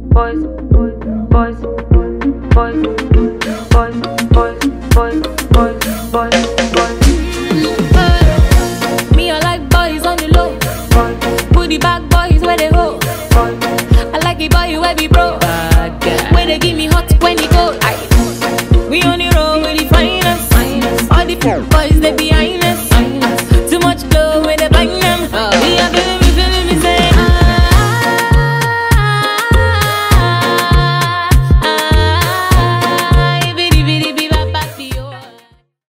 boys, boys, boys, boys, boys, boys, boys, boys, boys. Me, I like boys on the low. Booty back boys where they ho. I like it boy where we bro. Where they give me hot when he go. We on the road with the finest. All the boys they behind.